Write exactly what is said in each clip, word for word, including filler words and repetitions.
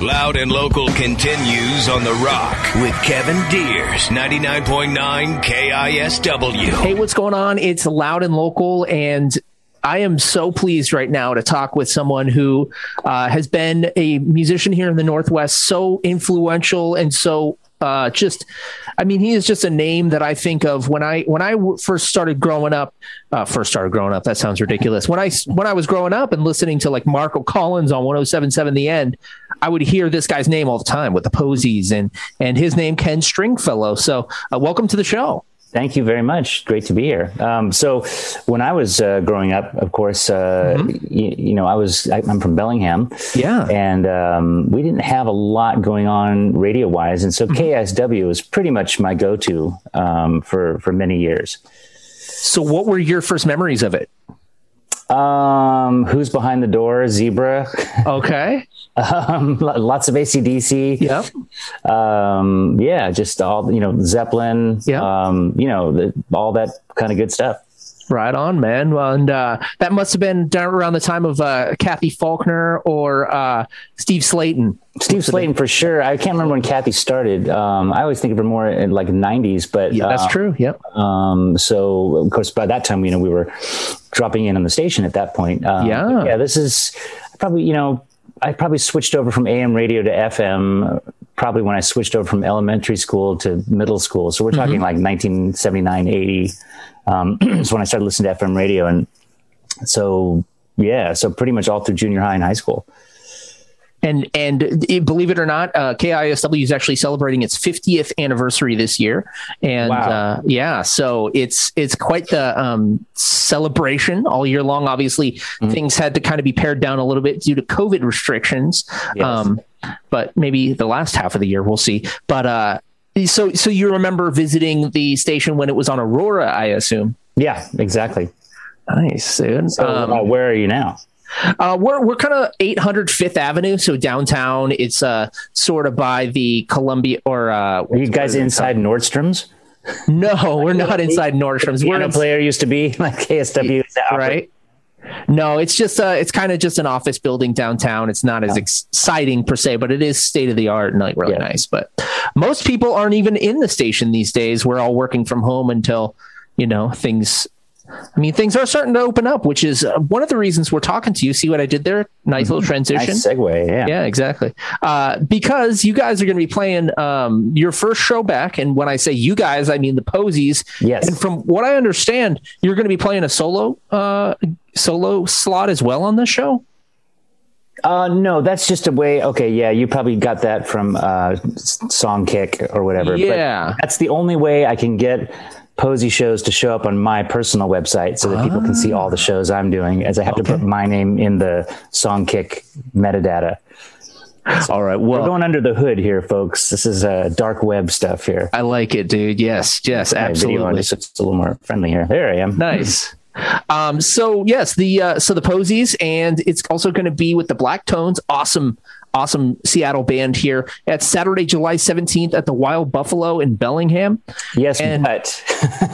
Loud and Local continues on The Rock with Kevin Deers, ninety-nine point nine K I S W. Hey, what's going on? It's Loud and Local, and I am so pleased right now to talk with someone who uh, has been a musician here in the Northwest, so influential and so uh, just, I mean, he is just a name that I think of when I when I w- first started growing up. Uh, first started growing up. That sounds ridiculous. When I when I was growing up and listening to like Marco Collins on one oh seven point seven The End, I would hear this guy's name all the time with the Posies, and and his name Ken Stringfellow. So uh, welcome to the show. Thank you very much. Great to be here. Um, so when I was uh, growing up, of course, uh, mm-hmm. you, you know, I was, I, I'm from Bellingham. Yeah. And um, we didn't have a lot going on radio wise. And so mm-hmm. K I S W was pretty much my go-to um, for, for many years. So what were your first memories of it? Um, Who's Behind the Door, Zebra. Okay. um, lots of A C D C. Yep. Um, yeah, just all, you know, Zeppelin, yeah. um, you know, the, all that kind of good stuff. Right on, man. Well, and uh, that must have been down around the time of uh, Kathy Faulkner or uh, Steve Slayton. Steve Slayton for sure. I can't remember when Kathy started. Um, I always think of her more in like nineties, but yeah, that's uh, true. Yep. Um, so of course, by that time, you know, we were dropping in on the station at that point. Um, yeah. Yeah. This is probably, you know, I probably switched over from A M radio to F M probably when I switched over from elementary school to middle school. So we're talking mm-hmm. like nineteen seventy-nine, eighty. Um, so when I started listening to F M radio, and so, yeah, so pretty much all through junior high and high school. And, and believe it or not, uh, K I S W is actually celebrating its fiftieth anniversary this year. And, wow. uh, yeah, so it's, it's quite the, um, celebration all year long. Obviously mm-hmm. things had to kind of be pared down a little bit due to COVID restrictions. Yes. Um, but maybe the last half of the year, we'll see. But, uh, So, so you remember visiting the station when it was on Aurora, I assume? Yeah, exactly. Nice, dude. So, um, uh, where are you now? Uh, we're we're kind of eight hundred Fifth Avenue, so downtown. It's uh sort of by the Columbia or. Uh, are you guys inside Nordstrom's? No, we're not inside Nordstrom's. Where a player used to be, like K S W, right? No, it's just uh, it's kind of just an office building downtown. It's not as exciting per se, but it is state of the art and like really yeah. nice. But most people aren't even in the station these days. We're all working from home until, you know, things. I mean, things are starting to open up, which is uh, one of the reasons we're talking to you. See what I did there? Nice little transition. Nice segue. Yeah. Yeah, exactly. Uh, because you guys are going to be playing um, your first show back. And when I say you guys, I mean the Posies. Yes. And from what I understand, you're going to be playing a solo uh, solo slot as well on this show. Uh, no, that's just a way. Okay. Yeah. You probably got that from uh, Songkick or whatever. Yeah. But that's the only way I can get Posey shows to show up on my personal website so that ah. people can see all the shows I'm doing, as I have okay. to put my name in the Songkick metadata. So all right. Well, we're going under the hood here, folks. This is uh, dark web stuff here. I like it, dude. Yes. Yes, absolutely. Just, it's a little more friendly here. There I am. Nice. Um, so yes, the, uh, so the Posies, and it's also going to be with the Black Tones. Awesome. Awesome Seattle band here at Saturday, July seventeenth at the Wild Buffalo in Bellingham. Yes, and but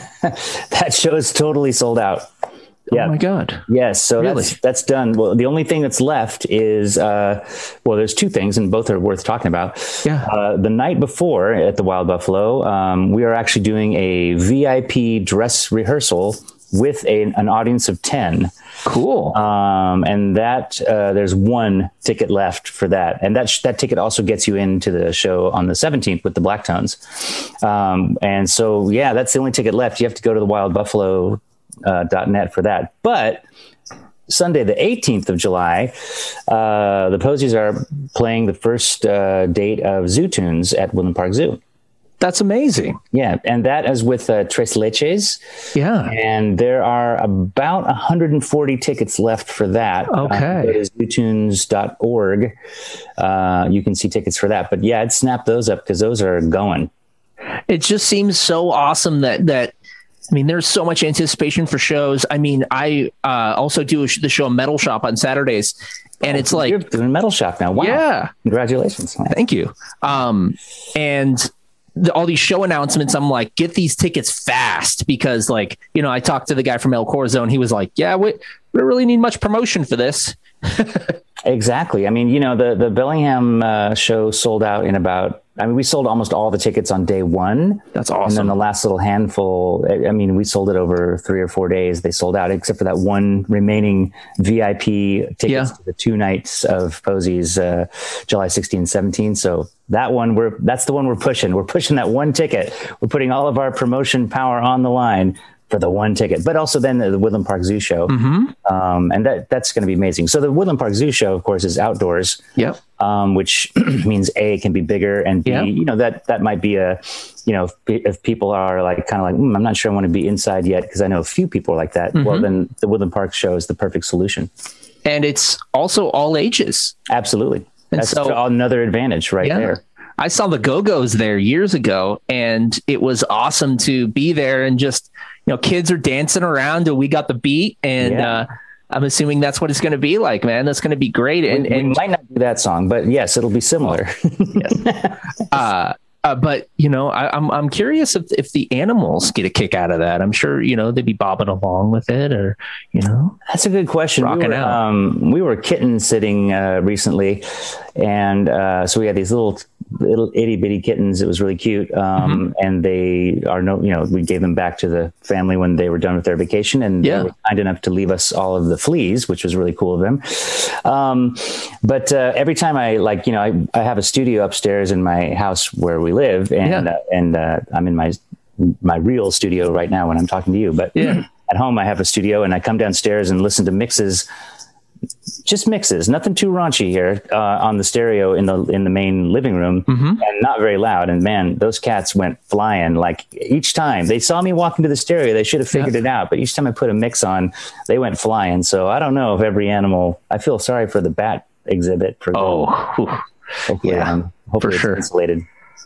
that show is totally sold out. Yeah. Oh my God. Yes. So really? that's, that's done. Well, the only thing that's left is, uh, well, there's two things and both are worth talking about. Yeah. Uh, the night before at the Wild Buffalo, um, we are actually doing a V I P dress rehearsal with a, an audience of ten. Cool. Um, and that, uh, there's one ticket left for that. And that, sh- that ticket also gets you into the show on the seventeenth with the Black Tones. Um, and so, yeah, that's the only ticket left. You have to go to the wild buffalo dot net for that. But Sunday, the eighteenth of July, uh, the Posies are playing the first, uh, date of Zoo Tunes at Woodland Park Zoo. That's amazing. Yeah. And that is with uh, Tres Leches. Yeah. And there are about one hundred forty tickets left for that. Okay. Uh, go to zoo tunes dot org. Uh, you can see tickets for that. But yeah, I'd snap those up because those are going. It just seems so awesome that, that, I mean, there's so much anticipation for shows. I mean, I uh, also do the show Metal Shop on Saturdays. And oh, it's like, you're doing Metal Shop now. Wow. Yeah. Congratulations. Man. Thank you. Um, and the, all these show announcements, I'm like, get these tickets fast because, like, you know, I talked to the guy from El Corzo and he was like, yeah, we, we don't really need much promotion for this. Exactly. I mean, you know, the, the Bellingham uh, show sold out in about, I mean, we sold almost all the tickets on day one. That's awesome. And then the last little handful, I mean, we sold it over three or four days. They sold out, except for that one remaining V I P tickets Yeah. to the two nights of Posey's uh, July sixteenth, seventeenth. So that one, we're that's the one we're pushing. We're pushing that one ticket. We're putting all of our promotion power on the line for the one ticket, but also then the, the Woodland Park Zoo show. Mm-hmm. Um, and that that's going to be amazing. So the Woodland Park Zoo show, of course, is outdoors. Yep. Um, which means A, it can be bigger, and B, Yeah. you know, that, that might be a, you know, if, if people are like, kind of like, mm, I'm not sure I want to be inside yet, because I know a few people are like that. Mm-hmm. Well, then the Woodland Park show is the perfect solution. And it's also all ages. Absolutely. And That's so- another advantage right Yeah. there. I saw the Go-Go's there years ago, and it was awesome to be there and just, you know, kids are dancing around and we got the beat, and Yeah. uh, I'm assuming that's what it's going to be like, man. That's going to be great. And, We, we and might not do that song, but yes, it'll be similar. uh, uh, but you know, I, I'm I'm curious if if the animals get a kick out of that. I'm sure, you know, they'd be bobbing along with it, or you know. That's a good question. We Rocking were, out. um, we were kitten sitting uh, recently, and uh, so we had these little little itty bitty kittens. It was really cute, um, Mm-hmm. and they are no, you know, we gave them back to the family when they were done with their vacation, and Yeah. they were kind enough to leave us all of the fleas, which was really cool of them. Um, but uh, every time I like, you know, I, I have a studio upstairs in my house where we live, and Yeah. uh, and uh, I'm in my my real studio right now when I'm talking to you, but. Yeah. At home, I have a studio, and I come downstairs and listen to mixes, just mixes, nothing too raunchy here, uh, on the stereo in the in the main living room, Mm-hmm. and not very loud. And man, those cats went flying. Like each time they saw me walk into the stereo, they should have figured Yeah. it out. But each time I put a mix on, they went flying. So I don't know if every animal. I feel sorry for the bat exhibit. For Oh, whew. hopefully, yeah, um, hopefully for it's sure. insulated.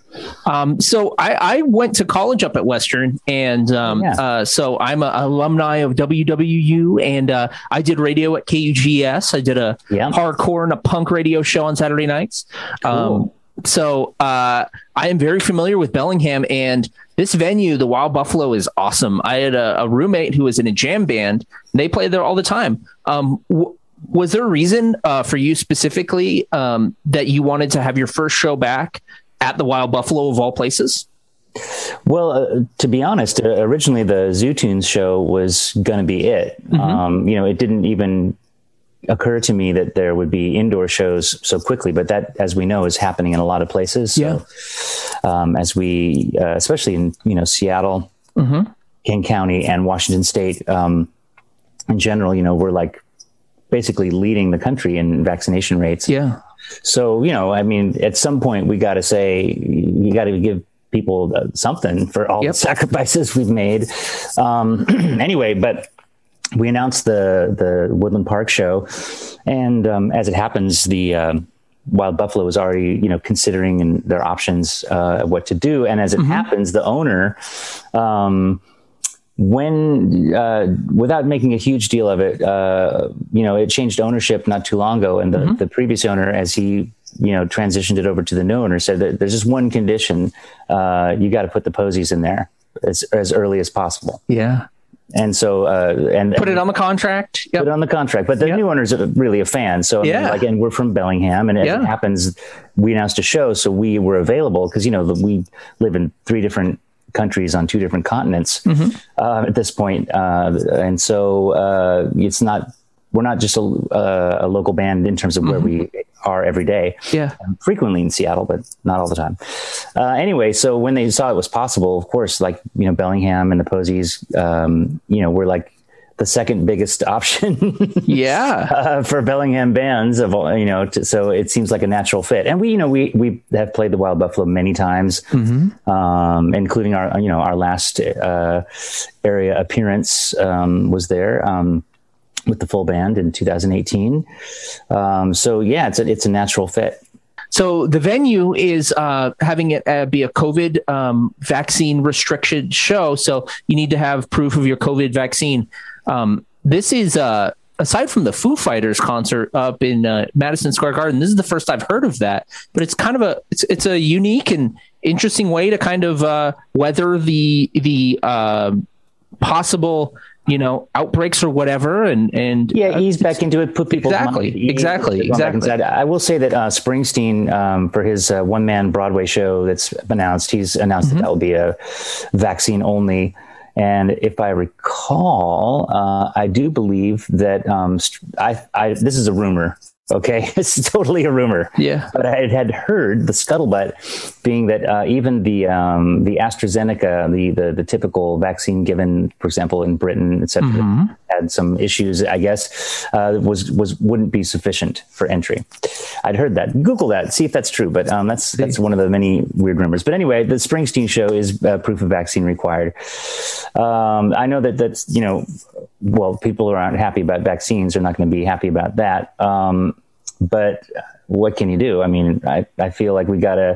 Um, so I, I went to college up at Western, and um, Yeah. uh, so I'm an alumni of W W U, and uh, I did radio at K U G S. I did a Yeah. hardcore and a punk radio show on Saturday nights. Um, Cool. so uh, I am very familiar with Bellingham, and this venue, the Wild Buffalo, is awesome. I had a, a roommate who was in a jam band, and they played there all the time. Um, w- was there a reason uh, for you specifically um, that you wanted to have your first show back at the Wild Buffalo of all places? Well, uh, to be honest, uh, originally the Zoo Tunes show was going to be it. Mm-hmm. Um, you know, it didn't even occur to me that there would be indoor shows so quickly, but that, as we know, is happening in a lot of places. So, Yeah. um, as we, uh, especially in, you know, Seattle, Mm-hmm. King County, and Washington State, um, in general, you know, we're like basically leading the country in vaccination rates. Yeah. So, you know, I mean, at some point we got to say, you got to give people uh, something for all Yep. the sacrifices we've made. Um, anyway, but we announced the, the Woodland Park show, and um, as it happens, the um, Wild Buffalo was already, you know, considering in their options uh, what to do. And as it happens, the owner, um, when uh, without making a huge deal of it, uh, you know, it changed ownership not too long ago, and the, Mm-hmm. the previous owner, as he, you know, transitioned it over to the new owner, said that there's just one condition: uh, you got to put the Posies in there as as early as possible. Yeah. And so, uh, and Put it on the contract. Yep. put it on the contract. But the Yep. new owner's really a fan. So, I mean, Yeah. like, and we're from Bellingham, and as Yeah. it happens, we announced a show, so we were available because, you know, we live in three different countries on two different continents Mm-hmm. uh, at this point. Uh, and so uh, it's not, we're not just a, uh, a local band in terms of where we are every day. Yeah. Um, frequently in Seattle, but not all the time. Uh, anyway, so when they saw it was possible, of course, like, you know, Bellingham and the Posies, um, you know, we're like the second biggest option Yeah. uh, for Bellingham bands of all, you know, to, so it seems like a natural fit. And we, you know, we, we have played the Wild Buffalo many times, Mm-hmm. um, including our, you know, our last uh, area appearance um, was there. Um, with the full band in two thousand eighteen. Um, so yeah, it's a, it's a natural fit. So the venue is uh, having it uh, be a COVID um, vaccine restricted show. So you need to have proof of your COVID vaccine. Um, this is uh, aside from the Foo Fighters concert up in uh, Madison Square Garden. This is the first I've heard of that, but it's kind of a it's it's a unique and interesting way to kind of uh, weather the the uh, possible you know, outbreaks or whatever. And, and yeah, ease back into it, put people exactly, mind, exactly, exactly. I will say that uh, Springsteen, um, for his uh, one man Broadway show that's announced, he's announced mm-hmm. that that will be a vaccine only. And if I recall, uh, I do believe that um, I, I, this is a rumor. Okay, it's totally a rumor. Yeah, but I had heard the scuttlebutt being that uh, even the um, the AstraZeneca, the, the the typical vaccine given, for example, in Britain, et cetera, mm-hmm. had some issues. I guess uh, was was wouldn't be sufficient for entry. I'd heard that. Google that, see if that's true. But um, that's that's one of the many weird rumors. But anyway, the Springsteen show is uh, proof of vaccine required. Um, I know that that's you know. Well, people who aren't happy about vaccines are not going to be happy about that. Um, but what can you do? I mean, I, I feel like we got to,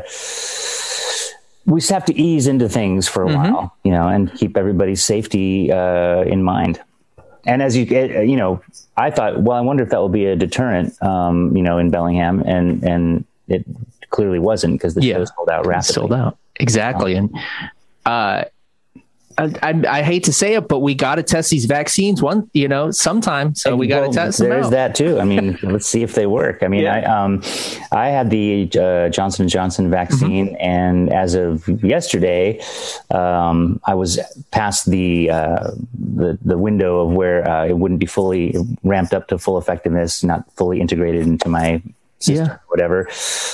we just have to ease into things for a mm-hmm. while, you know, and keep everybody's safety uh, in mind. And as you get, you know, I thought, well, I wonder if that will be a deterrent, um, you know, in Bellingham. And, and it clearly wasn't because the yeah. show sold out rapidly. Sold out. Exactly. Um, and, uh, I, I, I hate to say it, but we got to test these vaccines one, you know, sometime. So we got to well, test them. There's out. that too. I mean, let's see if they work. I mean, yeah. I, um, I had the uh, Johnson and Johnson vaccine, mm-hmm. and as of yesterday, um, I was past the, uh, the, the window of where uh, it wouldn't be fully ramped up to full effectiveness, not fully integrated into my system, yeah. whatever.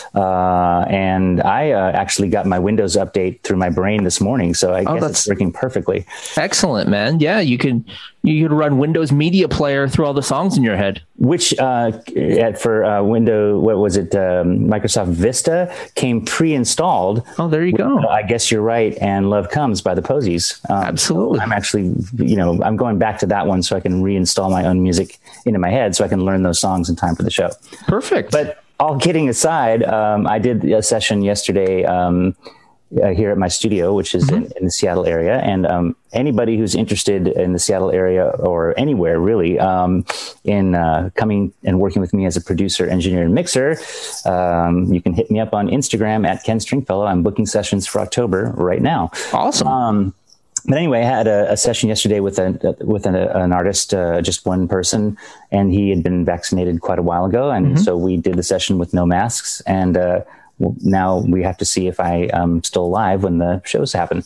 Uh, and I uh, actually got my Windows update through my brain this morning. So I oh, guess it's working perfectly. Excellent, man. Yeah, you can you can run Windows Media Player through all the songs in your head. Which uh, at, for uh, Windows, what was it? Um, Microsoft Vista came pre-installed. Oh, there you with, go. Uh, I Guess You're Right and Love Comes by the Posies. Um, Absolutely. I'm actually, you know, I'm going back to that one so I can reinstall my own music into my head so I can learn those songs in time for the show. Perfect. But all kidding aside, um, I did a session yesterday um, uh, here at my studio, which is mm-hmm. in, in the Seattle area. And um, anybody who's interested in the Seattle area or anywhere really um, in uh, coming and working with me as a producer, engineer, and mixer, um, you can hit me up on Instagram at Ken Stringfellow. I'm booking sessions for October right now. Awesome. Um, But anyway, I had a, a session yesterday with a, with an, an artist, uh, just one person, and he had been vaccinated quite a while ago. And mm-hmm. so we did the session with no masks. And uh, well, now we have to see if I am still alive when the shows happen.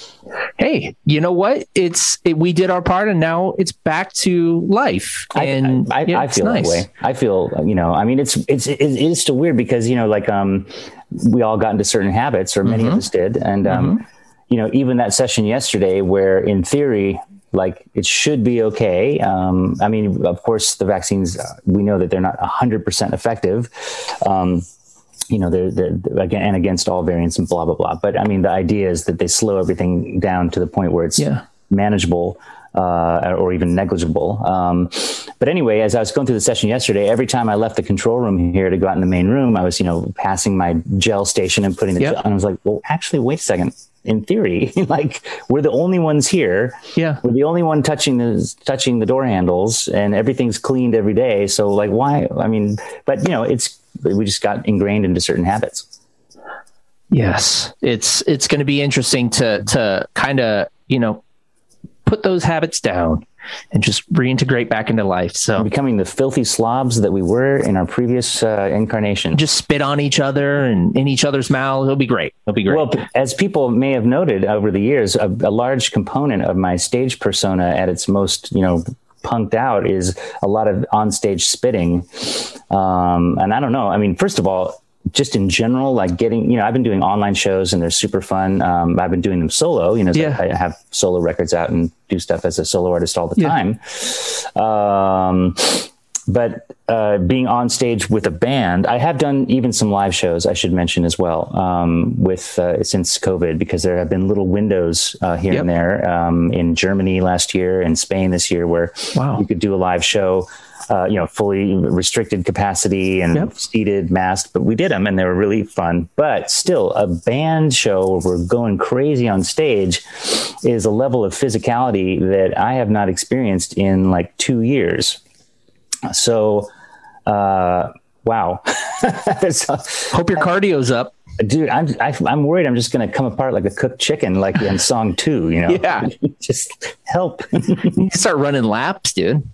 Hey, you know what? It's it, we did our part, and now it's back to life. And I, I, yeah, I feel nice. that way. I feel, you know, I mean, it's it's it is still weird because, you know, like um, we all got into certain habits, or many mm-hmm. of us did, and um. Mm-hmm. You know, even that session yesterday where in theory, like it should be okay. Um, I mean, of course, the vaccines, uh, we know that they're not one hundred percent effective. Um, you know, they're, they're, again, and against all variants and blah, blah, blah. But I mean, the idea is that they slow everything down to the point where it's yeah. manageable uh, or even negligible. Um, but anyway, as I was going through the session yesterday, every time I left the control room here to go out in the main room, I was, you know, passing my gel station and putting the yep. gel, and I was like, well, actually, wait a second. In theory, like we're the only ones here. Yeah. We're the only one touching the, touching the door handles, and everything's cleaned every day. So like, why? I mean, but you know, it's, we just got ingrained into certain habits. Yes. It's, it's going to be interesting to, to kind of, you know, put those habits down and just reintegrate back into life. So we're becoming the filthy slobs that we were in our previous uh, incarnation. Just spit on each other and in each other's mouths. It'll be great. It'll be great. Well, as people may have noted over the years, a, a large component of my stage persona at its most, you know, punked out is a lot of onstage spitting. Um, and I don't know. I mean, first of all, just in general, like getting, you know, I've been doing online shows and they're super fun. Um, I've been doing them solo, you know, yeah. I have solo records out and do stuff as a solo artist all the yeah. time. Um, but uh, being on stage with a band, I have done even some live shows, I should mention as well, um, with uh, since COVID, because there have been little windows uh, here yep. and there um, in Germany last year and Spain this year where wow. you could do a live show. Uh, you know, fully restricted capacity and yep. seated, masked, but we did them and they were really fun. But still, a band show where we're going crazy on stage is a level of physicality that I have not experienced in like two years. So, uh, wow. Hope your cardio's up. dude, I'm I, I'm worried I'm just going to come apart like a cooked chicken, like in song two. You know, yeah, just help. You start running laps, dude.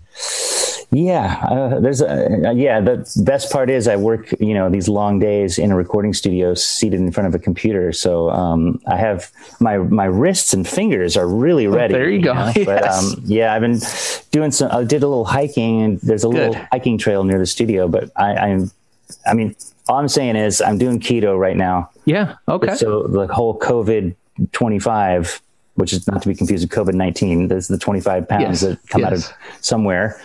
Yeah, uh, there's a uh, yeah. The best part is I work, you know, these long days in a recording studio, seated in front of a computer. So um, I have my my wrists and fingers are really ready. Oh, there you, you go. Know? Yes. But um, yeah, I've been doing some. I did a little hiking, and there's a Good. little hiking trail near the studio. But I, I'm, I mean, all I'm saying is I'm doing keto right now. Yeah. Okay. So the whole COVID twenty-five, which is not to be confused with COVID nineteen. There's the twenty-five pounds yes. that come yes. out of somewhere.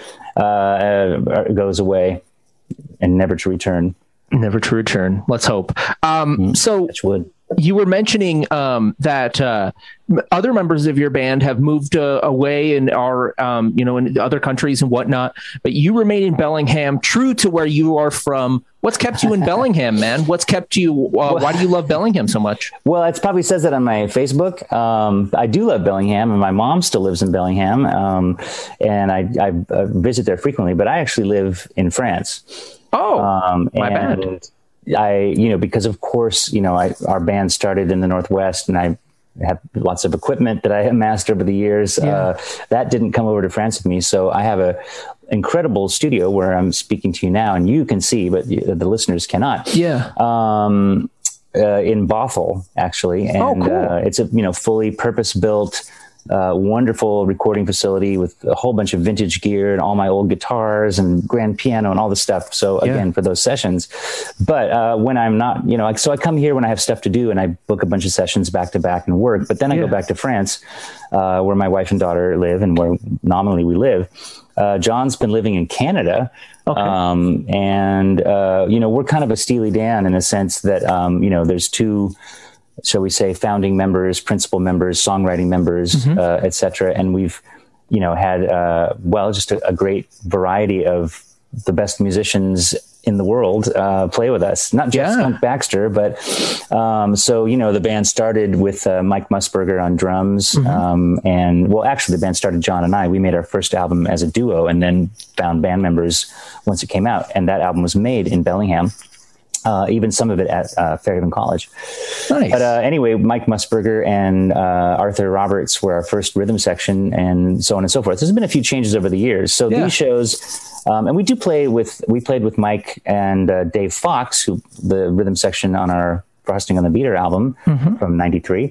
Uh, goes away and never to return. Never to return. Let's hope. Um, mm, so you were mentioning um, that uh, other members of your band have moved uh, away and are, um, you know, in other countries and whatnot, but you remain in Bellingham, true to where you are from. What's kept you in Bellingham, man? What's kept you? Uh, well, why do you love Bellingham so much? Well, it probably says that on my Facebook. Um, I do love Bellingham, and my mom still lives in Bellingham, um, and I, I uh, visit there frequently. But I actually live in France. Oh, um, my and bad. I, you know, because of course, you know, I, our band started in the Northwest, and I have lots of equipment that I amassed over the years. Yeah. Uh, that didn't come over to France with me, so I have a incredible studio where I'm speaking to you now, and you can see, but the listeners cannot. Yeah. Um, uh, in Bothell, actually, and oh, cool. uh, it's a you know fully purpose-built, uh, wonderful recording facility with a whole bunch of vintage gear and all my old guitars and grand piano and all the stuff. So again, yeah. for those sessions. But uh, when I'm not, you know, like, so I come here when I have stuff to do, and I book a bunch of sessions back to back and work. But then I yeah. go back to France, uh, where my wife and daughter live, and where nominally we live. Uh, John's been living in Canada. Okay. Um, and, uh, you know, we're kind of a Steely Dan in a sense that, um, you know, there's two, shall we say, founding members, principal members, songwriting members, mm-hmm. uh, et cetera. And we've, you know, had, uh, well, just a, a great variety of the best musicians in the world uh, play with us. Not just yeah. Skunk Baxter, but um, so, you know, the band started with uh, Mike Musburger on drums. Mm-hmm. Um, and well, actually the band started, John and I, we made our first album as a duo and then found band members once it came out. And that album was made in Bellingham. Uh, even some of it at uh, Fairhaven College. Nice. But uh, anyway, Mike Musburger and uh, Arthur Roberts were our first rhythm section, and so on and so forth. There's been a few changes over the years. So yeah. these shows, um, and we do play with, we played with Mike and uh, Dave Fox, who the rhythm section on our Frosting on the Beater album mm-hmm. from ninety-three.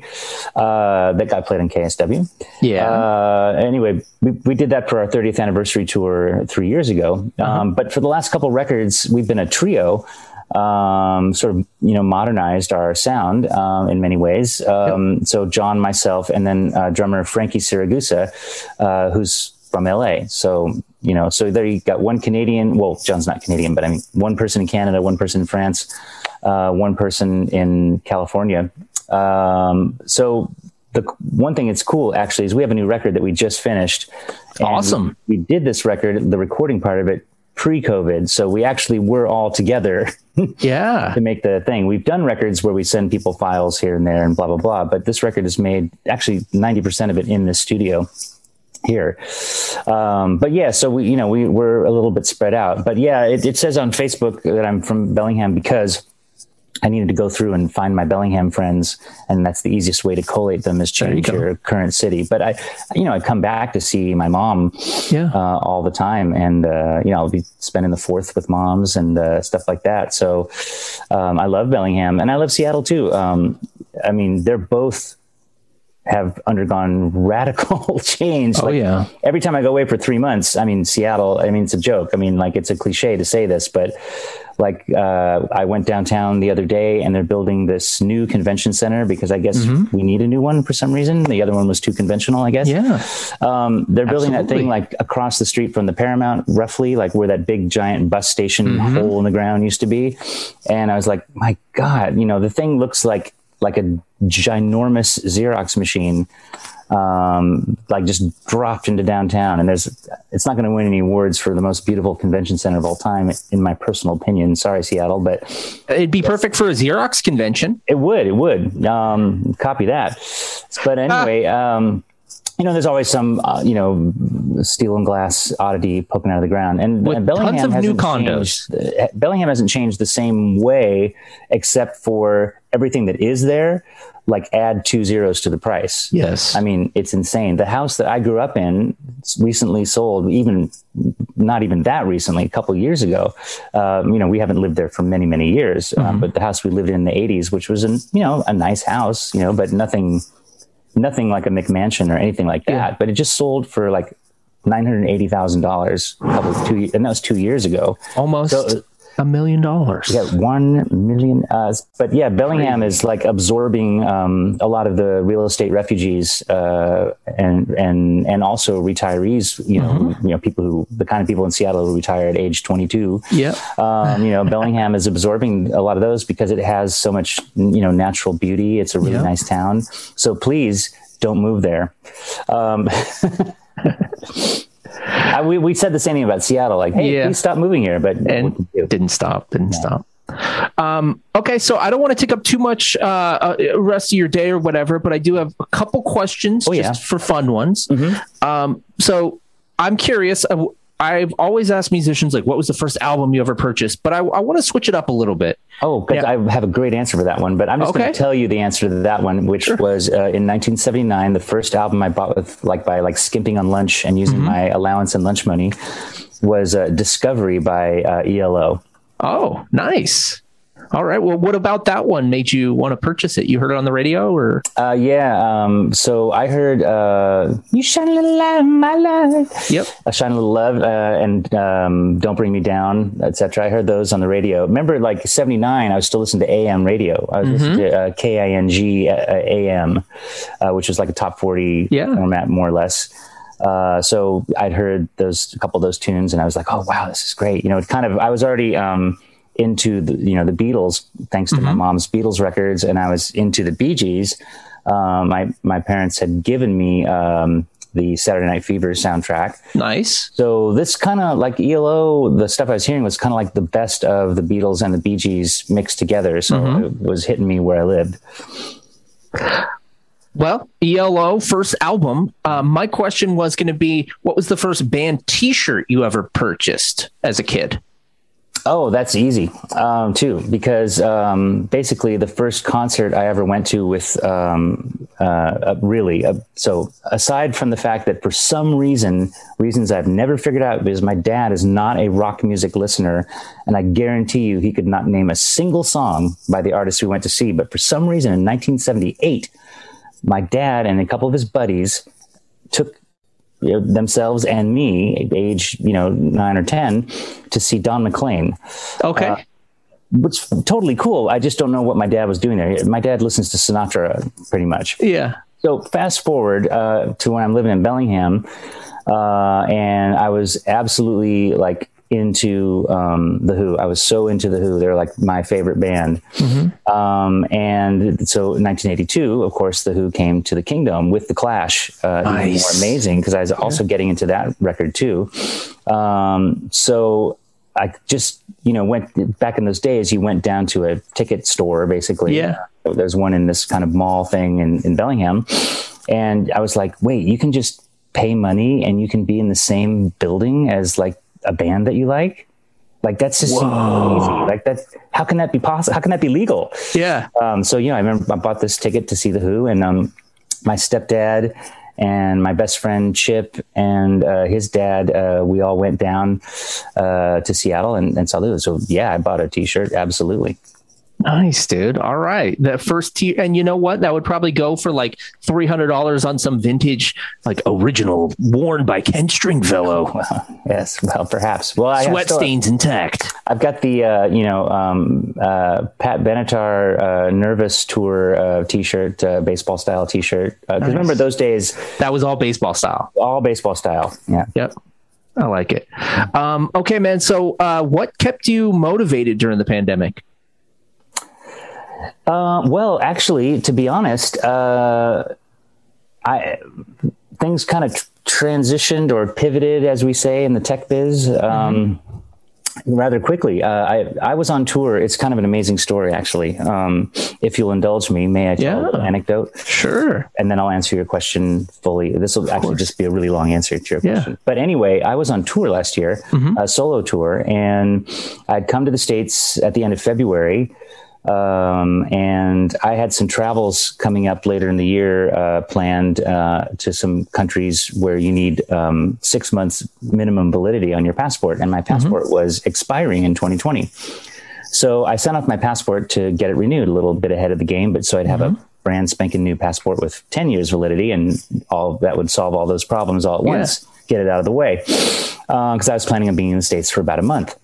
Uh, that guy played on K S W. Yeah. Uh, anyway, we, we did that for our thirtieth anniversary tour three years ago. Uh-huh. Um, but for the last couple records, we've been a trio. Um, sort of, you know, modernized our sound um, in many ways. Um, yep. So John, myself, and then uh, drummer Frankie Siragusa, uh, who's from L A. So, you know, so there you got one Canadian. Well, John's not Canadian, but I mean, one person in Canada, one person in France, uh, one person in California. Um, so the one thing that's cool, actually, is we have a new record that we just finished. Awesome. We, we did this record, the recording part of it, pre-COVID. So we actually were all together yeah. to make the thing. We've done records where we send people files here and there and blah, blah, blah. But this record is made actually ninety percent of it in the studio here. Um, but yeah, so we, you know, we we're a little bit spread out, but yeah, it, it says on Facebook that I'm from Bellingham because I needed to go through and find my Bellingham friends, and that's the easiest way to collate them is change you your current city. But I, you know, I come back to see my mom yeah. uh, all the time, and uh, you know, I'll be spending the fourth with moms and uh, stuff like that. So um, I love Bellingham, and I love Seattle too. Um, I mean, they're both have undergone radical change. Oh like, yeah. Every time I go away for three months, I mean, Seattle, I mean, it's a joke. I mean, like, it's a cliche to say this, but like, uh, I went downtown the other day and they're building this new convention center because I guess mm-hmm. we need a new one for some reason. The other one was too conventional, I guess. Yeah. Um, they're building Absolutely. that thing like across the street from the Paramount, roughly like where that big giant bus station mm-hmm. hole in the ground used to be. And I was like, my God, you know, the thing looks like, like a ginormous Xerox machine, um, like just dropped into downtown. And there's, it's not going to win any awards for the most beautiful convention center of all time, in my personal opinion. Sorry, Seattle, but it'd be perfect for a Xerox convention. It would, it would, um, copy that. But anyway, um, you know, there's always some, uh, you know, steel and glass oddity poking out of the ground. And, With and Bellingham tons of new hasn't condos. changed, uh, Bellingham hasn't changed the same way, except for everything that is there, like add two zeros to the price. Yes. I mean, it's insane. The house that I grew up in recently sold, even not even that recently, a couple of years ago. Um, you know, we haven't lived there for many, many years, mm-hmm. um, but the house we lived in in the eighties, which was, an, you know, a nice house, you know, but nothing, nothing like a McMansion or anything like that. Yeah. But it just sold for like nine hundred eighty thousand dollars, probably two, and that was two years ago. Almost. So, a million dollars. Yeah, one million. Uh, but yeah, Bellingham Crazy. is like absorbing um, a lot of the real estate refugees uh, and and and also retirees. You know, mm-hmm. who, you know, people who the kind of people in Seattle who retire at age twenty-two. Yeah. Um, you know, Bellingham is absorbing a lot of those because it has so much, you know, natural beauty. It's a really yep. nice town. So please don't move there. Um, I, we, we said the same thing about Seattle, like, hey, yeah. please stop moving here, but and didn't stop, didn't yeah. stop. Um, okay, so I don't want to take up too much uh, uh, rest of your day or whatever, but I do have a couple questions oh, just yeah. for fun ones. Mm-hmm. Um, so I'm curious. I, I've always asked musicians, like, what was the first album you ever purchased? But I, I want to switch it up a little bit. Oh, because yeah. I have a great answer for that one, but I'm just okay. going to tell you the answer to that one, which sure. was uh, in nineteen seventy-nine, the first album I bought with like by like skimping on lunch and using mm-hmm. my allowance and lunch money was uh, Discovery by uh, E L O. Oh, nice. All right. Well, what about that one made you want to purchase it? You heard it on the radio or? Uh, yeah. Um, so I heard, uh, You Shine a Little Light in My Life. Yep. I Shine a Little Love, uh, and, um, Don't Bring Me Down, et cetera. I heard those on the radio. Remember, like seventy-nine, I was still listening to A M radio. I was mm-hmm. listening to uh, K I N G A M, uh, which was like a top forty yeah. format, more or less. Uh, so I'd heard those, a couple of those tunes and I was like, oh, wow, this is great. You know, it kind of, I was already, um, into the, you know, the Beatles, thanks to mm-hmm. my mom's Beatles records. And I was into the Bee Gees. Um, my, my parents had given me, um, the Saturday Night Fever soundtrack. Nice. So this kind of like E L O, the stuff I was hearing was kind of like the best of the Beatles and the Bee Gees mixed together. So mm-hmm. it was hitting me where I lived. Well, E L O first album. Uh, my question was going to be, what was the first band T-shirt you ever purchased as a kid? Oh, that's easy, um, too, because um, basically the first concert I ever went to with um, uh, really, uh, so aside from the fact that for some reason, reasons I've never figured out, because my dad is not a rock music listener, and I guarantee you he could not name a single song by the artist we went to see. But for some reason in nineteen seventy-eight, my dad and a couple of his buddies took You know, themselves and me, age, you know, nine or ten, to see Don McLean. Okay. Uh, which totally cool. I just don't know what my dad was doing there. My dad listens to Sinatra pretty much. Yeah. So fast forward uh, to when I'm living in Bellingham, uh, and I was absolutely like into um, The Who. I was so into The Who. They're like my favorite band. Mm-hmm. Um, and so in nineteen eighty-two, of course, The Who came to the Kingdom with The Clash. Uh, nice. Even more amazing because I was also yeah. getting into that record too. Um, so I just, you know, went back in those days, you went down to a ticket store, basically. Yeah. Uh, there's one in this kind of mall thing in, in Bellingham. And I was like, wait, you can just pay money and you can be in the same building as like a band that you like? Like that's just easy. Like that, how can that be possible? How can that be legal? Yeah. Um, so, you know, I remember I bought this ticket to see The Who, and um, my stepdad and my best friend Chip and uh, his dad, uh, we all went down uh, to Seattle and, and saw The Who. So yeah, I bought a t-shirt. Absolutely. Nice, dude. All right. That first t and you know what? That would probably go for like three hundred dollars on some vintage, like original worn by Ken Stringfellow. Well, yes. Well, perhaps. Well, I sweat stains intact. I've got the, uh, you know, um, uh, Pat Benatar, uh, Nervous Tour, uh, t-shirt, uh, baseball style t-shirt. Uh, cause nice. Remember those days, that was all baseball style, all baseball style. Yeah. Yep. I like it. Um, okay, man. So, uh, what kept you motivated during the pandemic? Uh, well, actually, to be honest, uh, I things kind of tr- transitioned or pivoted, as we say in the tech biz. Um, mm-hmm. Rather quickly, uh, I I was on tour. It's kind of an amazing story, actually. Um, if you'll indulge me, may I tell yeah. an anecdote? Sure. And then I'll answer your question fully. This will actually just be a really long answer to your yeah. question. But anyway, I was on tour last year, mm-hmm. a solo tour, and I'd come to the States at the end of February. Um, and I had some travels coming up later in the year, uh, planned, uh, to some countries where you need, um, six months minimum validity on your passport. And my passport mm-hmm. was expiring in twenty twenty. So I sent off my passport to get it renewed a little bit ahead of the game. But so I'd have mm-hmm. a brand spanking new passport with ten years validity, and all that would solve all those problems all at yeah. once, get it out of the way. Uh, cause I was planning on being in the States for about a month.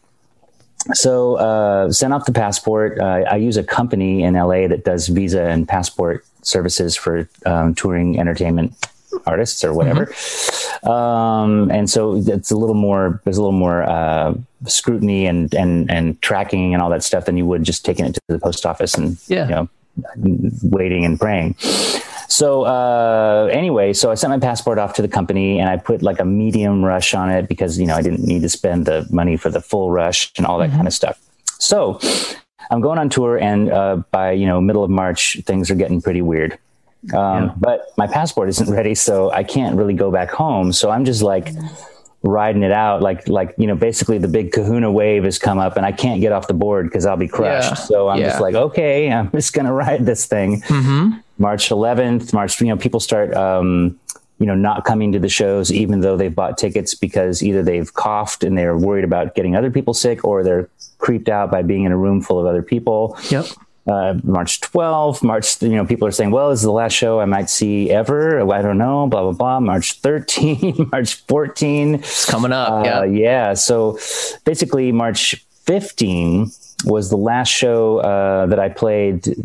So, uh, sent off the passport. Uh, I use a company in L A that does visa and passport services for, um, touring entertainment artists or whatever. Mm-hmm. Um, and so it's a little more, there's a little more, uh, scrutiny and, and, and tracking and all that stuff than you would just taking it to the post office and, yeah. you know, waiting and praying. So, uh, anyway, so I sent my passport off to the company and I put like a medium rush on it because, you know, I didn't need to spend the money for the full rush and all that mm-hmm. kind of stuff. So I'm going on tour, and, uh, by, you know, middle of March, things are getting pretty weird. Um, yeah. But my passport isn't ready, so I can't really go back home. So I'm just like riding it out. Like, like, you know, basically the big kahuna wave has come up and I can't get off the board because I'll be crushed. Yeah. So I'm yeah. just like, okay, I'm just going to ride this thing. Mm-hmm. March eleventh, March, you know, people start, um, you know, not coming to the shows, even though they've bought tickets, because either they've coughed and they're worried about getting other people sick, or they're creeped out by being in a room full of other people. Yep. Uh, March twelfth, March, you know, people are saying, well, this is the last show I might see ever. I don't know, blah, blah, blah. March thirteenth, March fourteenth. It's coming up. Uh, yeah. Yeah. So basically March fifteenth was the last show, uh, that I played, you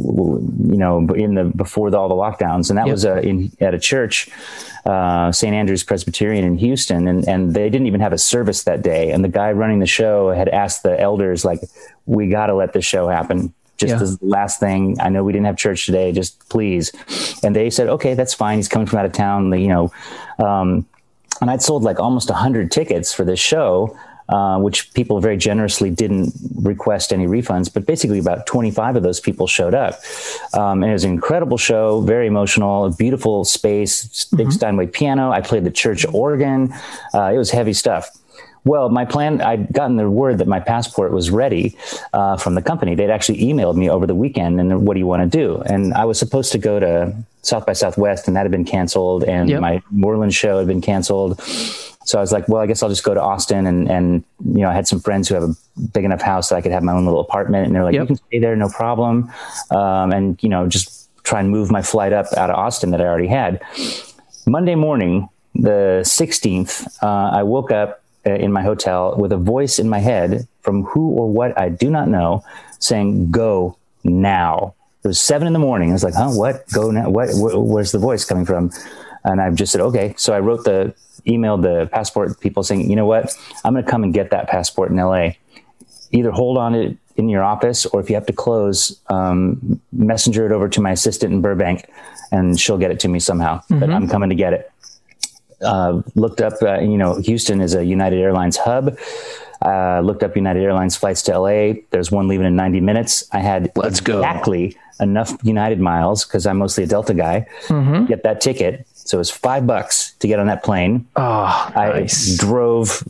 know, in the, before the, all the lockdowns. And that yep. was, uh, in, at a church, uh, Saint Andrew's Presbyterian in Houston. And, and they didn't even have a service that day. And the guy running the show had asked the elders, like, we got to let this show happen. Just yeah. as the last thing. I know we didn't have church today, just please. And they said, okay, that's fine. He's coming from out of town, you know. Um, and I'd sold like almost a hundred tickets for this show, uh, which people very generously didn't request any refunds, but basically about twenty-five of those people showed up. Um, and it was an incredible show, very emotional, a beautiful space, big mm-hmm. Steinway piano. I played the church organ. Uh, it was heavy stuff. Well, my plan, I'd gotten the word that my passport was ready uh, from the company. They'd actually emailed me over the weekend, and what do you want to do? And I was supposed to go to South by Southwest, and that had been canceled, and yep. my New Orleans show had been canceled. So I was like, well, I guess I'll just go to Austin. And, and, you know, I had some friends who have a big enough house that I could have my own little apartment. And they're like, yep. you can stay there, no problem. Um, and, you know, just try and move my flight up out of Austin that I already had. Monday morning, the sixteenth, uh, I woke up in my hotel with a voice in my head from who or what I do not know saying, go now. It was seven in the morning. I was like, huh, what? Go now? What? Wh- where's the voice coming from? And I've just said, okay. So I wrote the, emailed the passport people saying, you know what? I'm going to come and get that passport in L A. Either hold on it in your office, or if you have to close, um, messenger it over to my assistant in Burbank and she'll get it to me somehow. Mm-hmm. But I'm coming to get it. Uh, looked up, uh, you know, Houston is a United Airlines hub. Uh, looked up United Airlines flights to L A. There's one leaving in ninety minutes. I had Let's exactly go. enough United miles, because I'm mostly a Delta guy, mm-hmm. get that ticket. So it was five bucks to get on that plane. Oh, nice. I drove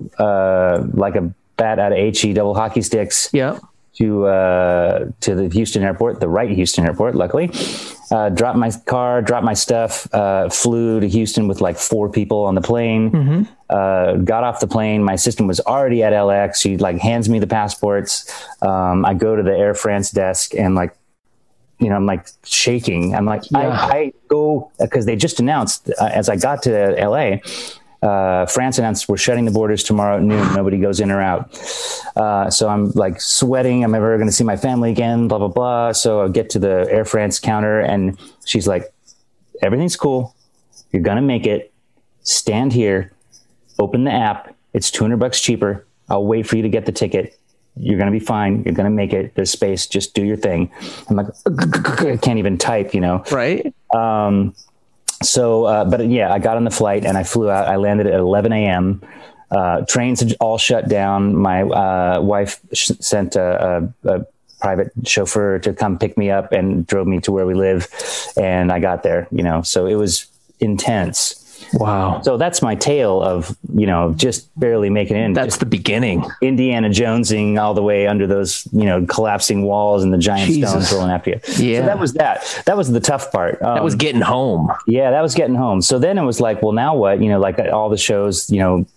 uh, like a bat out of H E, double hockey sticks. Yeah. To uh, to the Houston airport, the right Houston airport, luckily. Uh, dropped my car, dropped my stuff, uh, flew to Houston with like four people on the plane, mm-hmm. uh, got off the plane. My assistant was already at L A X. She like hands me the passports. Um, I go to the Air France desk and like, you know, I'm like shaking. I'm like, yeah. I, I go, because they just announced uh, as I got to L A, Uh, France announced we're shutting the borders tomorrow at noon. Nobody goes in or out. Uh, so I'm like sweating. I'm never going to see my family again, blah, blah, blah. So I get to the Air France counter and she's like, everything's cool. You're going to make it. Stand here. Open the app. It's two hundred bucks cheaper. I'll wait for you to get the ticket. You're going to be fine. You're going to make it. There's space. Just do your thing. I'm like, I can't even type, you know? Right. Um, So, uh, but yeah, I got on the flight and I flew out. I landed at eleven a.m. uh, trains had all shut down. My uh, wife sh- sent a, a, a private chauffeur to come pick me up and drove me to where we live. And I got there, you know, so it was intense. Wow. So that's my tale of, you know, just barely making it in. That's just the beginning. Indiana Jonesing all the way under those, you know, collapsing walls and the giant Jesus. stones rolling after you. Yeah. So that was that. That was the tough part. Um, That was getting home. Yeah, that was getting home. So then it was like, well, now what? You know, like all the shows, you know,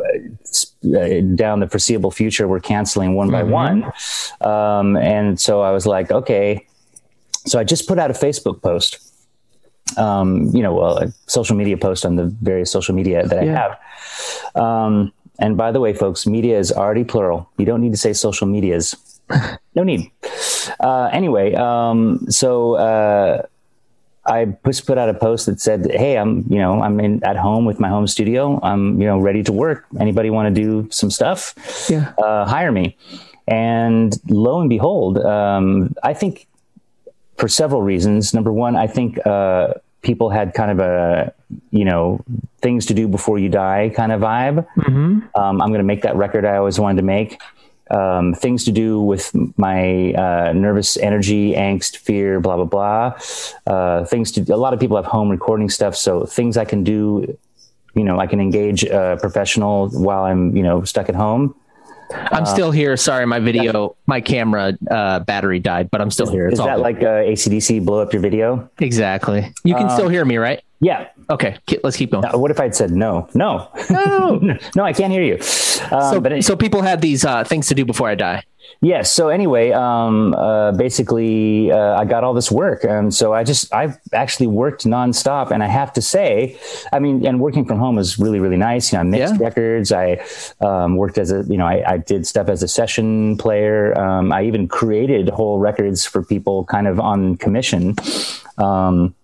uh, down the foreseeable future, we're canceling one by Mm-hmm. one. Um, and so I was like, okay. So I just put out a Facebook post. Um, you know, well, a social media post on the various social media that I Yeah. have. Um, and by the way, folks, media is already plural. You don't need to say social medias. No need. Uh, anyway, um, so uh, I just put out a post that said, "Hey, I'm, you know, I'm in at home with my home studio. I'm, you know, ready to work. Anybody want to do some stuff? Yeah. Uh, hire me." And lo and behold, um, I think. For several reasons. Number one, I think uh, people had kind of a, you know, things to do before you die kind of vibe. Mm-hmm. Um, I'm going to make that record I always wanted to make. Um, things to do with my uh, nervous energy, angst, fear, blah, blah, blah. Uh, things to, a lot of people have home recording stuff. So things I can do, you know, I can engage a professional while I'm, you know, stuck at home. I'm still here. Sorry, my video, my camera uh, battery died, but I'm still here. It's Is all that good. like uh, A C D C blow up your video? Exactly. You can still hear me, right? Yeah. Okay, ke- let's keep going. Uh, What if I'd said no? No. No. No, I can't hear you. Um, So, but it, so people had these uh, things to do before I die. yes. So anyway, um, uh, basically, uh, I got all this work, and so I just I've actually worked nonstop. And I have to say, I mean, and working from home is really really nice. You know, I mixed Yeah. records. I um, worked as a you know I, I did stuff as a session player. Um, I even created whole records for people, kind of on commission. Um,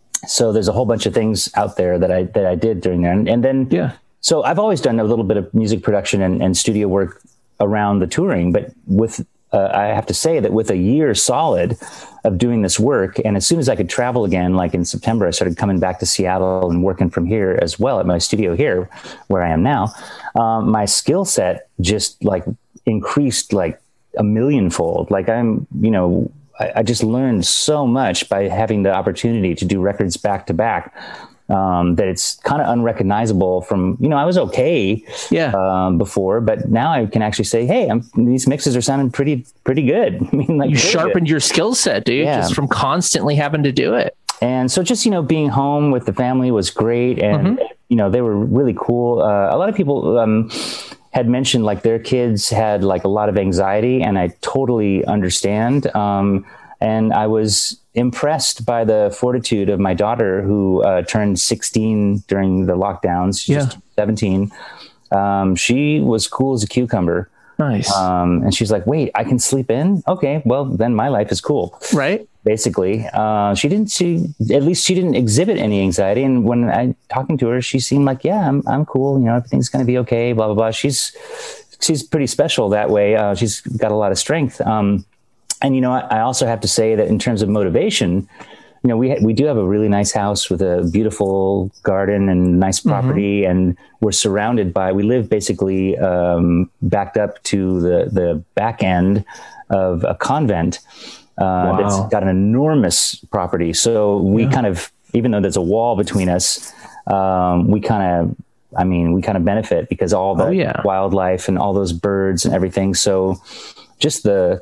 so there's a whole bunch of things out there that I that I did during there, and, and then Yeah. So I've always done a little bit of music production and, and studio work around the touring, but with uh, I have to say that with a year solid of doing this work, and as soon as I could travel again, like in September, I started coming back to Seattle and working from here as well at my studio here, where I am now. Um, my skill set just like increased like a millionfold. Like I'm, you know, I, I just learned so much by having the opportunity to do records back to back. Um, that it's kind of unrecognizable from, you know, I was okay Yeah. um, before, but now I can actually say, hey, I'm, these mixes are sounding pretty, pretty good. I mean, like You really sharpened good. your skill set, dude, Yeah. just from constantly having to do it. And so just, you know, being home with the family was great. And, Mm-hmm. you know, they were really cool. Uh, a lot of people um, had mentioned like their kids had like a lot of anxiety, and I totally understand. Um, and I was impressed by the fortitude of my daughter, who uh, turned sixteen during the lockdowns. She's Yeah. just seventeen. Um, she was cool as a cucumber. Nice. Um, and she's like, wait, I can sleep in? Okay, well, then my life is cool. Right? Basically, uh, she didn't see, at least she didn't exhibit any anxiety. And when I talking to her, she seemed like, yeah, I'm, I'm cool. You know, everything's going to be okay, blah, blah, blah. She's, she's pretty special that way. Uh, she's got a lot of strength. Um, and, you know, I, I also have to say that in terms of motivation, you know, we ha- we do have a really nice house with a beautiful garden and nice property, mm-hmm. and we're surrounded by. We live basically um, backed up to the the back end of a convent uh, Wow. that's got an enormous property. So we Yeah. kind of, even though there's a wall between us, um, we kind of, I mean, we kind of benefit because all the Oh, yeah. wildlife and all those birds and everything. So just the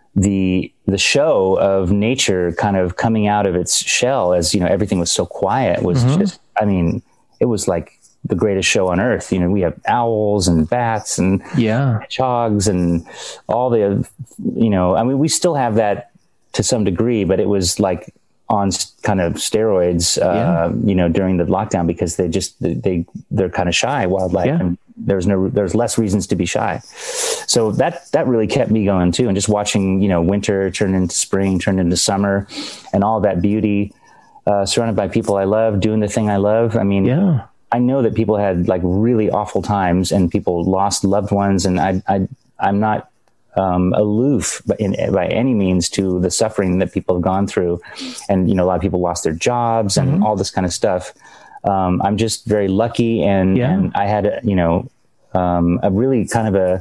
the the show of nature kind of coming out of its shell, as you know, everything was so quiet, was Mm-hmm. just, I mean, it was like the greatest show on earth. You know, we have owls and bats and Yeah. hedgehogs and all the, you know, I mean, we still have that to some degree, but it was like on s- kind of steroids, uh, Yeah. you know, during the lockdown, because they just, they, they're kind of shy, wildlife. Yeah. And there's no, there's less reasons to be shy. So that, that really kept me going too. And just watching, you know, winter turn into spring, turn into summer, and all that beauty, uh, surrounded by people I love, doing the thing I love. I mean, Yeah. I know that people had like really awful times and people lost loved ones. And I, I, I'm not, um, aloof by, in, by any means to the suffering that people have gone through. And, you know, a lot of people lost their jobs and Mm-hmm. all this kind of stuff. Um, I'm just very lucky, and, Yeah. and I had, a, you know, um, a really kind of a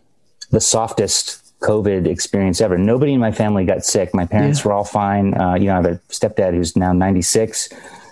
the softest COVID experience ever. Nobody in my family got sick. My parents yeah. were all fine. Uh, you know, I have a stepdad who's now ninety-six.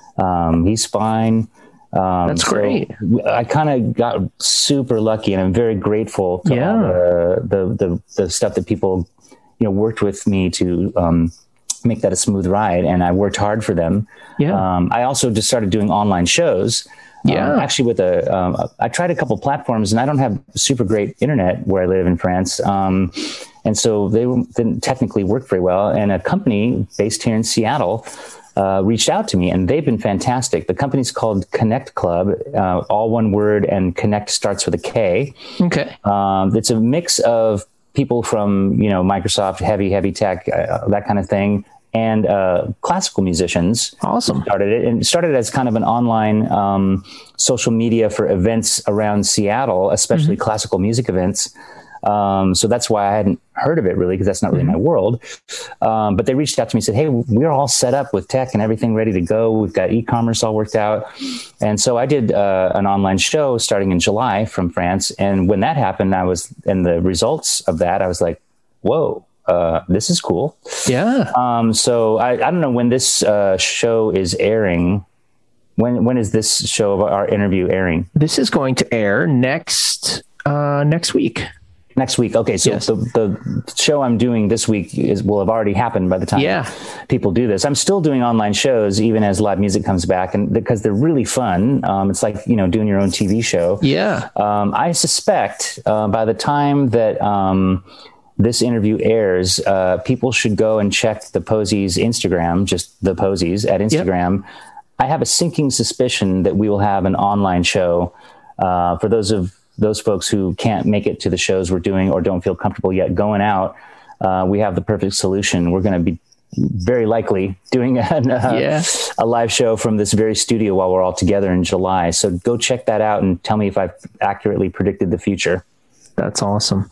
Um, he's fine. Um, That's so great. I kind of got super lucky, and I'm very grateful to yeah. all the, the, the, the stuff that people, you know, worked with me to, um, make that a smooth ride. And I worked hard for them. Yeah. Um, I also just started doing online shows. Yeah. Um, actually with a, um, I tried a couple platforms, and I don't have super great internet where I live in France. Um, and so they didn't technically work very well. And a company based here in Seattle, Uh, reached out to me, and they've been fantastic. The company's called Connect Club, uh, all one word, and Connect starts with a K. Okay. Um, it's a mix of people from, you know, Microsoft, heavy, heavy tech, uh, that kind of thing, and uh, classical musicians. Awesome. Started it, and started as kind of an online um, social media for events around Seattle, especially mm-hmm. classical music events. Um, so that's why I hadn't heard of it really, because that's not really mm-hmm. my world. Um, but they reached out to me and said, hey, we're all set up with tech and everything ready to go. We've got e-commerce all worked out. And so I did uh, an online show starting in July from France. And when that happened, I was, and the results of that, I was like, whoa, uh, this is cool. Yeah. Um, so I, I don't know when this uh, show is airing. When, when is this show of our interview airing? This is going to air next, uh, next week. Next week. Okay. So yes. the, the show I'm doing this week is will have already happened by the time yeah. people do this. I'm still doing online shows even as live music comes back, and because they're really fun. Um, it's like, you know, doing your own T V show. Yeah. Um, I suspect uh, by the time that um, this interview airs, uh, people should go and check the Posies Instagram, just the Posies at Instagram. Yep. I have a sinking suspicion that we will have an online show uh, for those of those folks who can't make it to the shows we're doing or don't feel comfortable yet going out. Uh, we have the perfect solution. We're going to be very likely doing a, uh, yeah. a live show from this very studio while we're all together in July. So go check that out and tell me if I've accurately predicted the future. That's awesome.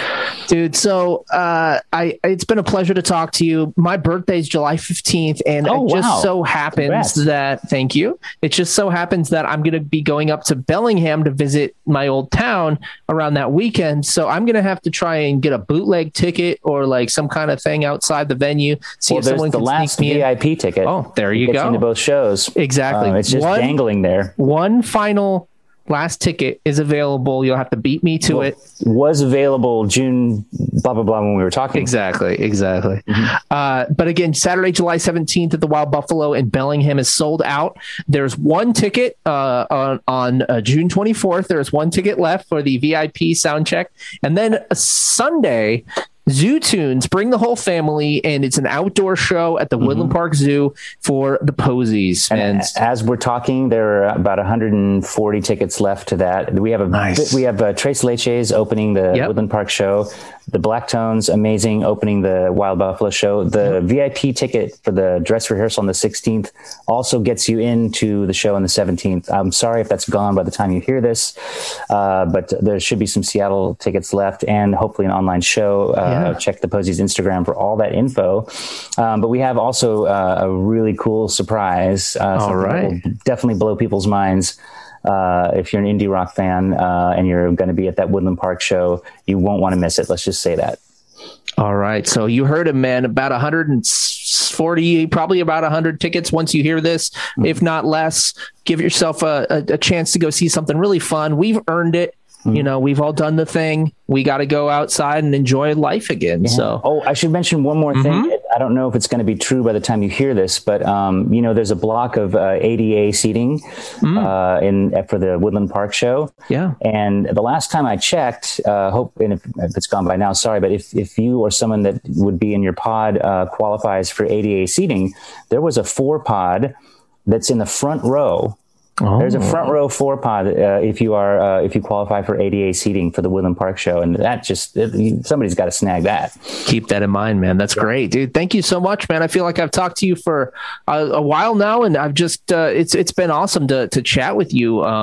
Dude, so uh, I it's been a pleasure to talk to you. My birthday is July fifteenth, and oh, it just wow. so happens Congrats. that, thank you, it just so happens that I'm going to be going up to Bellingham to visit my old town around that weekend. So I'm going to have to try and get a bootleg ticket or like some kind of thing outside the venue. See well, if someone the can last sneak me V I P in. ticket. Oh, there you gets go. Into both shows. Exactly. Um, it's just one, dangling there. One final last ticket is available. You'll have to beat me to well, it. Was available June, blah, blah, blah, when we were talking. Exactly, exactly. Mm-hmm. Uh, but again, Saturday, July seventeenth at the Wild Buffalo in Bellingham is sold out. There's one ticket uh, on, on uh, June twenty-fourth. There's one ticket left for the V I P sound check. And then a Sunday, Zoo Tunes, bring the whole family, and it's an outdoor show at the mm-hmm. Woodland Park Zoo for the Posies. And, and as we're talking, there are about one hundred forty tickets left to that. We have a nice. we have uh, Tres Leches opening the yep. Woodland Park show. The Black Tones, amazing, opening the Wild Buffalo show. The yep. V I P ticket for the dress rehearsal on the sixteenth also gets you into the show on the seventeenth. I'm sorry if that's gone by the time you hear this, uh, but there should be some Seattle tickets left, and hopefully an online show. Uh, yeah. Check the Posies Instagram for all that info. Um, but we have also uh, a really cool surprise. Uh, all right. That will definitely blow people's minds. Uh, if you're an indie rock fan uh, and you're going to be at that Woodland Park show, you won't want to miss it. Let's just say that. All right. So you heard him, man. About one hundred forty, probably about one hundred tickets once you hear this, mm-hmm. if not less. Give yourself a, a, a chance to go see something really fun. We've earned it. Mm-hmm. You know, we've all done the thing. We got to go outside and enjoy life again. Yeah. So, oh, I should mention one more thing. Mm-hmm. I don't know if it's going to be true by the time you hear this, but um, you know, there's a block of uh, A D A seating mm. uh, in for the Woodland Park show. Yeah. And the last time I checked, uh, hope and if, if it's gone by now, sorry, but if if you or someone that would be in your pod uh, qualifies for A D A seating, there was a four pod that's in the front row. Oh. There's a front row four pod uh, if you are uh, if you qualify for A D A seating for the Woodland Park show, and that just it, somebody's got to snag that. Keep that in mind, man. That's yeah. great, dude. Thank you so much, man. I feel like I've talked to you for a, a while now, and I've just uh, it's it's been awesome to to chat with you. Um,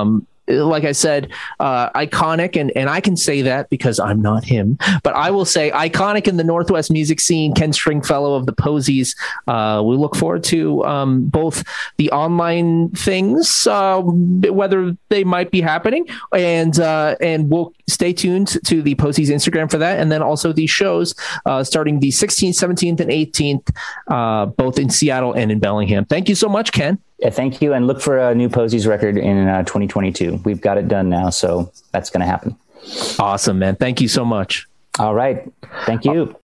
like I said, uh, iconic, and, and I can say that because I'm not him, but I will say iconic in the Northwest music scene, Ken Stringfellow of the Posies. Uh, we look forward to um, both the online things, uh, whether they might be happening, and uh, and we'll stay tuned to the Posies Instagram for that, and then also these shows uh, starting the sixteenth, seventeenth, and eighteenth, uh, both in Seattle and in Bellingham. Thank you so much, Ken. Yeah, thank you, and look for a new Posies record in uh, twenty twenty-two. We've got it done now, so that's going to happen. Awesome, man. Thank you so much. All right. Thank you.